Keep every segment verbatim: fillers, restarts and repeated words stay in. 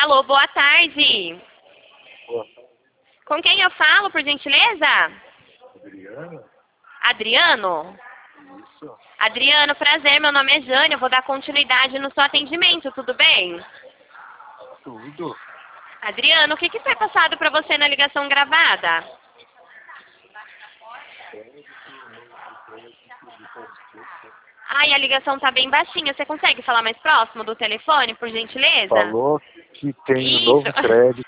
Alô, boa tarde. Boa Com quem eu falo, por gentileza? Adriana? Adriano? Isso. Adriano, prazer, meu nome é Jane, eu vou dar continuidade no seu atendimento, tudo bem? Tudo. Adriano, o que que foi passado para você na ligação gravada? Ai, a ligação tá bem baixinha, você consegue falar mais próximo do telefone, por gentileza? Falou que tem um Isso. novo crédito.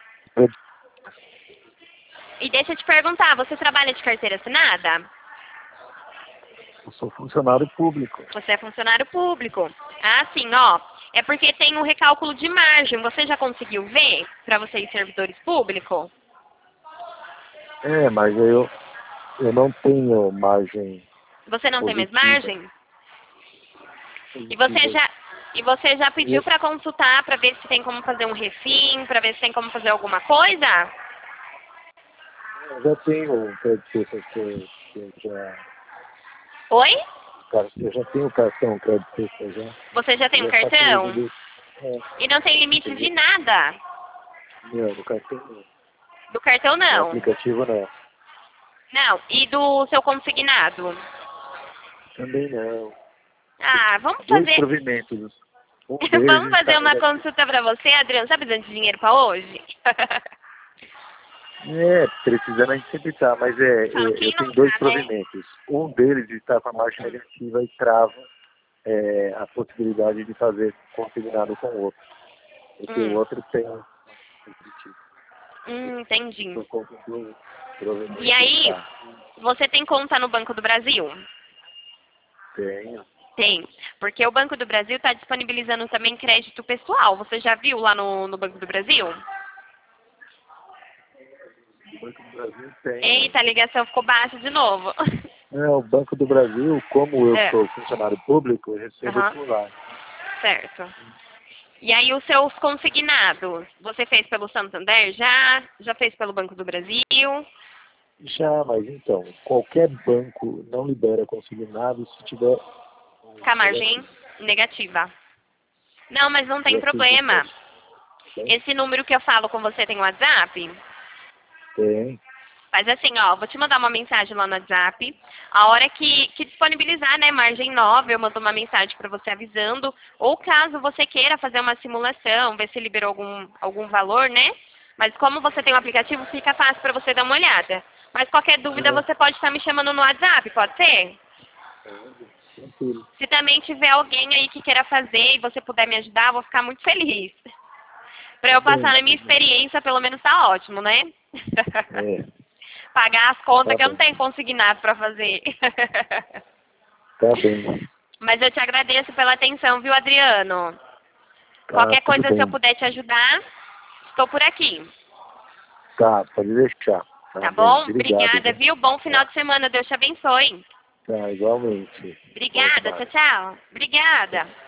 E deixa eu te perguntar, você trabalha de carteira assinada? Eu sou funcionário público. Você é funcionário público. Ah, sim, ó. É porque tem um recálculo de margem. Você já conseguiu ver para vocês servidores públicos? É, mas eu, eu não tenho margem Você não tem mais positiva. margem? E você já, e você já pediu para consultar para ver se tem como fazer um refim, para ver se tem como fazer alguma coisa? Eu já tenho o crédito extra que eu, que eu já... Oi? Eu já tenho o cartão crédito extra já. Você já tem um Já faço uso cartão? desse. É, E não tem limite de nada? não, no cartão não. Do cartão No não? aplicativo não. Não. E do seu consignado? Também não. Ah, vamos Dois fazer... provimentos. Um Vamos deles fazer está uma negativo. consulta para você, Adriano. Tá precisando de dinheiro para hoje? É, precisando a gente sempre tá, mas é, Fala, é, quem eu não tenho dois tá, né? provimentos. Um deles está com a margem negativa e trava é, a possibilidade de fazer consignado com o outro. Porque o Hum, outro tem um positivo. hum, entendi. Por conta do provimento E aí, tá. você tem conta no Banco do Brasil? Tenho. Tem. Porque o Banco do Brasil está disponibilizando também crédito pessoal. Você já viu lá no, no Banco do Brasil? O Banco do Brasil tem. Eita, a ligação ficou baixa de novo. É, o Banco do Brasil, como eu É. sou funcionário público, eu recebo Aham. por lá. Certo. E aí os seus consignados, você fez pelo Santander já? Já fez pelo Banco do Brasil? Já, mas então, qualquer banco não libera consignado se tiver Com a margem negativa. Não, mas não tem já fiz o problema. teste. Tem? Esse número que eu falo com você tem WhatsApp? Tem. Faz assim, ó, vou te mandar uma mensagem lá no WhatsApp. A hora que, que disponibilizar, né, margem nova, eu mando uma mensagem para você avisando. Ou caso você queira fazer uma simulação, ver se liberou algum, algum valor, né? Mas como você tem um aplicativo, fica fácil para você dar uma olhada. Mas qualquer dúvida, É, você pode estar me chamando no WhatsApp, pode ser? tranquilo. Se também tiver alguém aí que queira fazer e você puder me ajudar, eu vou ficar muito feliz. Para eu Tá bem, passar na minha tá bem. experiência, pelo menos tá ótimo, né? É, Pagar as contas tá que eu não bem. tenho consignado para fazer. Tá bem. Mas eu te agradeço pela atenção, viu, Adriano? Tá, Qualquer tudo coisa, se eu bem. puder te ajudar, estou por aqui. Tá, pode deixar. Tá Tá bem, bom? obrigado, Obrigada, viu? viu? Bom final Tá, de semana. Deus te abençoe. tá, igualmente. Bom Obrigada. Tchau, trabalho. tchau. Obrigada.